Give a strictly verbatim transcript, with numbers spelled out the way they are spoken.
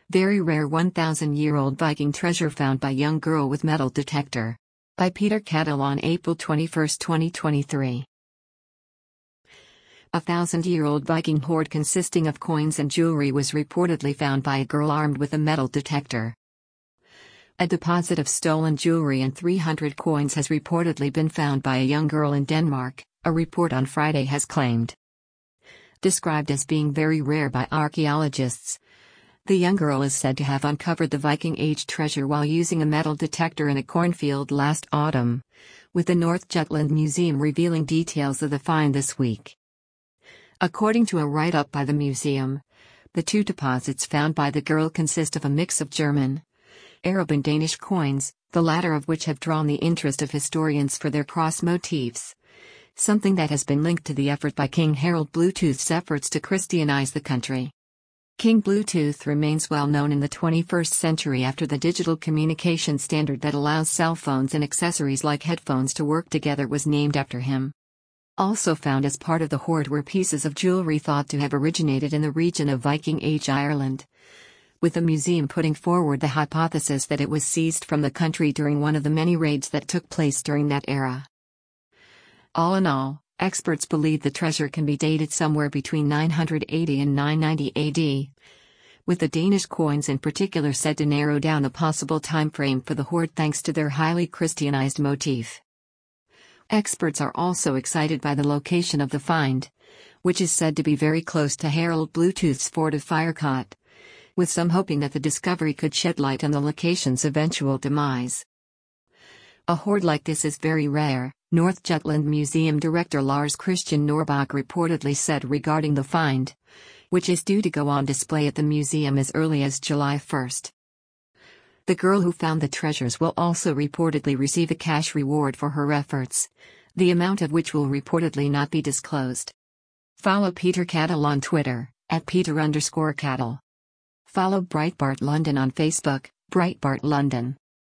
Very rare one thousand year old Viking treasure found by young girl with metal detector. By Peter Cattle on April twenty-first, twenty twenty-three. A thousand-year-old Viking hoard consisting of coins and jewelry was reportedly found by a girl armed with a metal detector. A deposit of stolen jewelry and three hundred coins has reportedly been found by a young girl in Denmark, a report on Friday has claimed. Described as being very rare by archaeologists, the young girl is said to have uncovered the Viking Age treasure while using a metal detector in a cornfield last autumn, with the North Jutland Museum revealing details of the find this week. According to a write-up by the museum, the two deposits found by the girl consist of a mix of German, Arab and Danish coins, the latter of which have drawn the interest of historians for their cross motifs, something that has been linked to the effort by King Harald Bluetooth's efforts to Christianize the country. King Bluetooth remains well known in the twenty-first century after the digital communication standard that allows cell phones and accessories like headphones to work together was named after him. Also found as part of the hoard were pieces of jewelry thought to have originated in the region of Viking Age Ireland, with the museum putting forward the hypothesis that it was seized from the country during one of the many raids that took place during that era. All in all, experts believe the treasure can be dated somewhere between nine hundred eighty and nine ninety A D, with the Danish coins in particular said to narrow down a possible time frame for the hoard thanks to their highly Christianized motif. Experts are also excited by the location of the find, which is said to be very close to Harald Bluetooth's fort of Firecote, with some hoping that the discovery could shed light on the location's eventual demise. A hoard like this is very rare, North Jutland Museum Director Lars Christian Norbach reportedly said regarding the find, which is due to go on display at the museum as early as July first. The girl who found the treasures will also reportedly receive a cash reward for her efforts, the amount of which will reportedly not be disclosed. Follow Peter Cattle on Twitter, at Peter underscore Cattle. Follow Breitbart London on Facebook, Breitbart London.